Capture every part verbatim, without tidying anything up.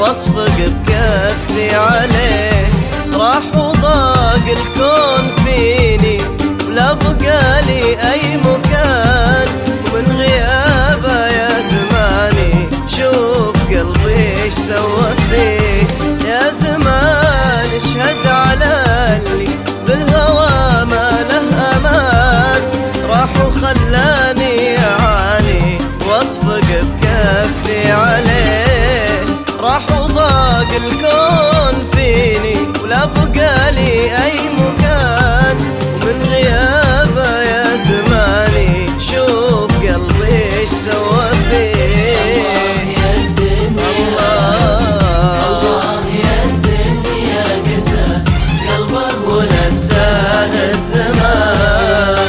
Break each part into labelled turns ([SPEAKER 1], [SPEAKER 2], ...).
[SPEAKER 1] واصفق بكفي عليه. راح وضاق الكون فيني ولا بقالي اي مكان، ومن غيابه يا زماني شوف قلبي ايش سوى فيه. يا زمان اشهد على اللي بالهوى ما له امان، راح وخلاني اعاني واصفق بكفي عليه. راح وضاق الكون فيني ولا بقالي اي مكان، ومن غيابه يا زماني شوف قلبي ايش سوى فيه.
[SPEAKER 2] الله يا الدنيا، الله يا الدنيا قسى قلبه
[SPEAKER 1] ونساه الزمان.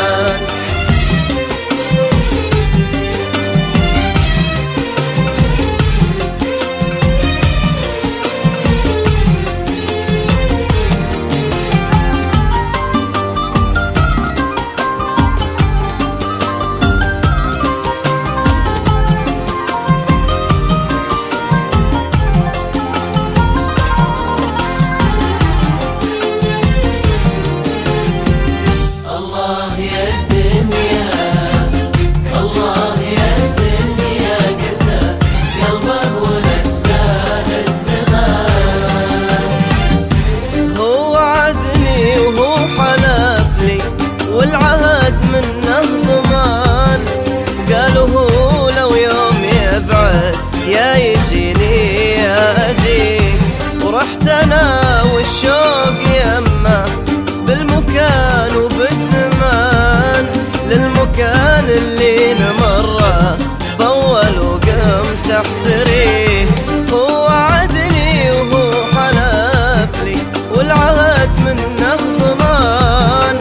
[SPEAKER 1] والعهد منه ضمان، قالوا هو لو يوم يبعد يا يجيني يا اجيه. ورحت انا والشوق يمه بالمكان وبالزمان، للمكان اللي نمره بول وقمت احتريه. هو وعدني وهو حلف لي والعهد منه ضمان،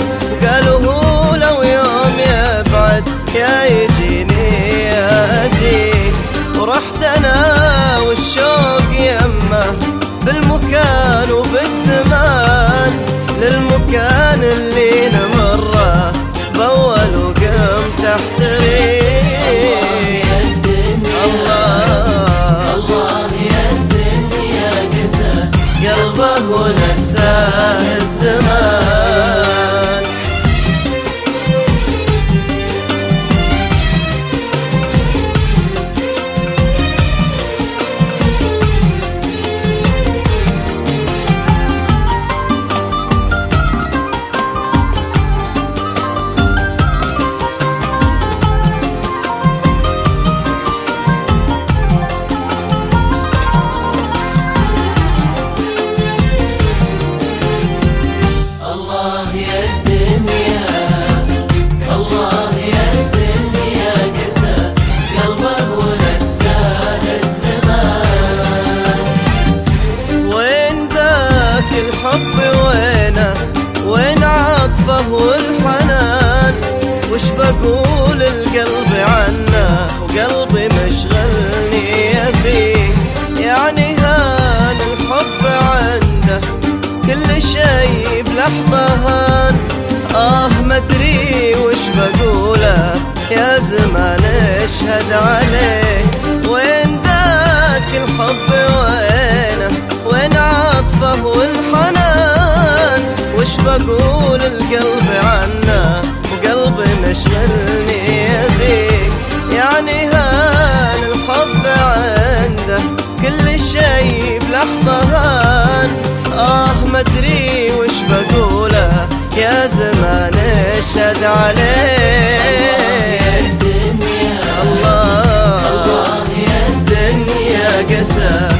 [SPEAKER 1] يا يجيني يا اجيه. ورحت انا والشوق يمه بالمكان وبالزمان، للمكان اللي نمره بول وقمت احتريه.
[SPEAKER 2] الله الله يا الدنيا قسى
[SPEAKER 1] قلبه ونساه الزمان. الحب وينه وين عطفه والحنان، وش بقول القلب عنه وقلبي مشغلني فيه. يعني هان الحب عنده كل شي بلحظة هان، آه مدري وش بقوله يا زمان اشهد عليه. وين ذاك الحب وينه وين عطفه والحنان، وش بقول القلب عنه وقلبي مشغلني فيه. يعني هان الحب عنده كل شي بلحظة هان، آه مدري وش بقوله يا زمان اشهد عليه.
[SPEAKER 2] الله يا الدنيا،
[SPEAKER 1] الله
[SPEAKER 2] الله يا الدنيا
[SPEAKER 1] قسى